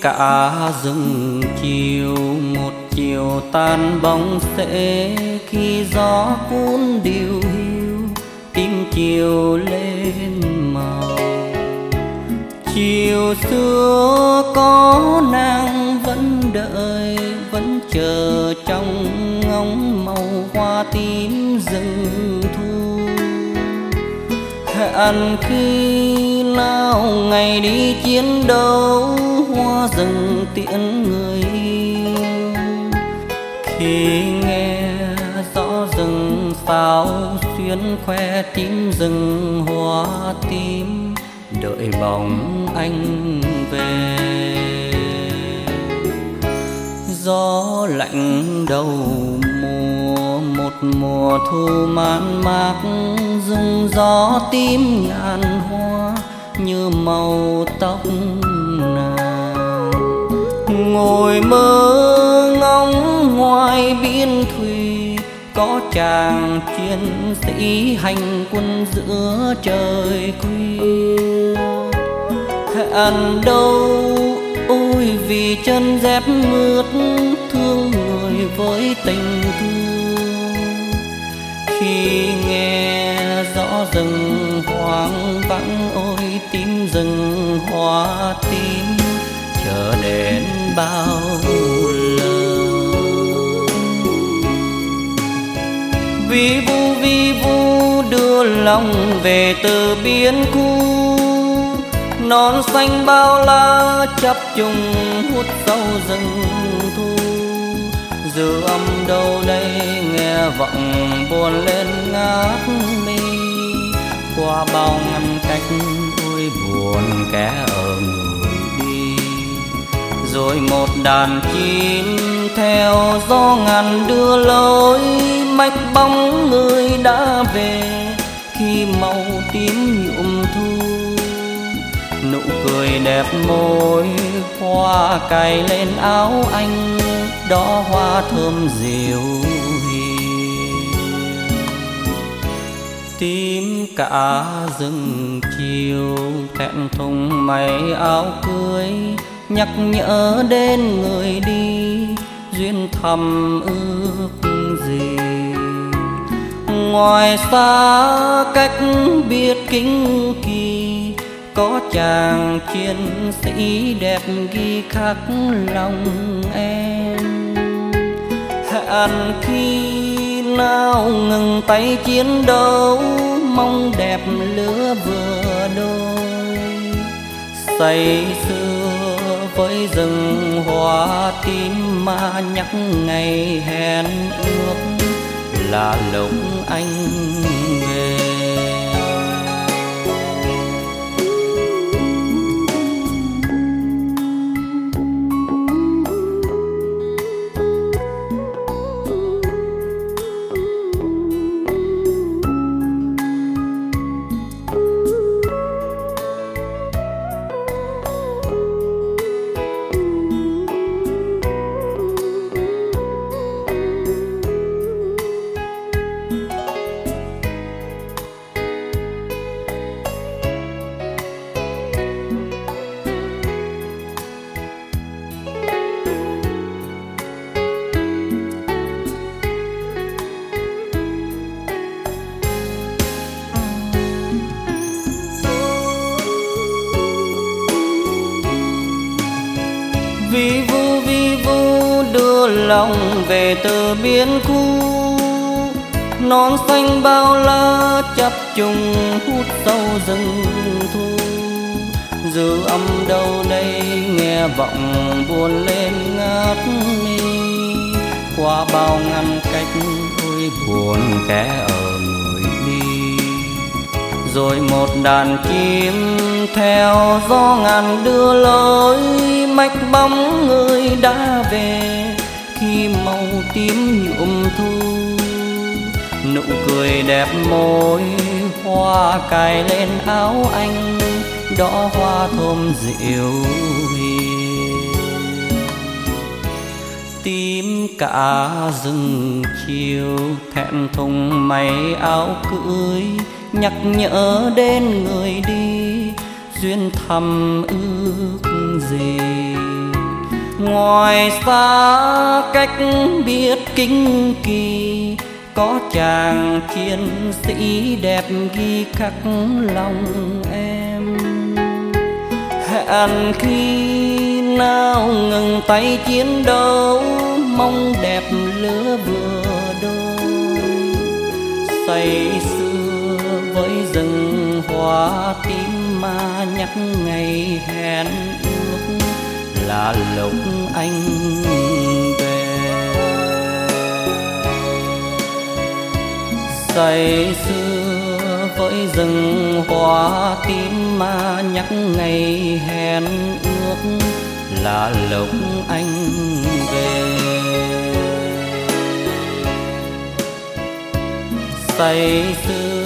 cả rừng chiều, một chiều tan bóng sẽ khi gió cuốn điều hiu, tím chiều lên màu. Chiều xưa có nàng vẫn đợi, vẫn chờ trong ngóng màu hoa tím rừng thu. Hẹn khi nào ngày đi chiến đấu, hoa rừng tiễn người yêu. Khi nghe rõ rừng sao xuyến khoe tím rừng hoa tím, đợi bóng anh về. Gió lạnh đầu mùa, một mùa thu man mác, rung gió tím ngàn hoa như màu tóc nàng. Ngồi mơ ngóng ngoài biên thùy, có chàng chiến sĩ hành quân giữa trời khuya. Hẹn đâu ôi vì chân dép mướt, thương người với tình thương. Khi nghe rõ rừng hoang vắng, ôi tím rừng hoa tím, chờ đến bao lâu. Vi vu đưa lòng về từ biển cũ, non xanh bao la chập trùng hút sâu rừng thu. Dư âm đâu đây nghe vọng buồn lên ngát mi, qua bao ngăn cách ôi buồn kẻ ở người đi. Rồi một đàn chim theo gió ngàn đưa lối, mách bóng người đã về khi màu tím nhuộm thu. Nụ cười đẹp môi hoa cài lên áo anh, đó hoa thơm dịu hiền. Tím cả rừng chiều thẹn thùng may áo cưới, nhắc nhở đến người đi duyên thầm ước gì. Ngoài xa cách biệt kính kỳ, có chàng chiến sĩ đẹp ghi khắc lòng em. Hẹn khi nào ngừng tay chiến đấu, mong đẹp lứa vừa đôi. Say sưa với rừng hoa tím mà nhắc ngày hẹn ước, là lúc anh về. Vi vu đưa lòng về từ biển cũ, non xanh bao la chập trùng hút sâu rừng thu. Dư âm đâu đây nghe vọng buồn lên ngát mi, qua bao ngăn cách ôi buồn kẻ ở người đi. Rồi một đàn chim theo gió ngàn đưa lối, mách bóng người đã về khi màu tím nhuộm thu. Nụ cười đẹp môi hoa cài lên áo anh, đó hoa thơm dịu hiền. Tím cả rừng chiều thẹn thùng may áo cưới, nhắc nhở đến người đi duyên thầm ước gì. Ngoài xa cách biết kinh kỳ, có chàng chiến sĩ đẹp ghi khắc lòng em. Hẹn khi nào ngừng tay chiến đấu, mong đẹp lứa vừa đôi. Say sưa với rừng hoa tím mà nhắc ngày hẹn ước, là lúc anh về. Say sưa với rừng hoa tím mà nhắc ngày hẹn ước, là lúc anh về. Say sưa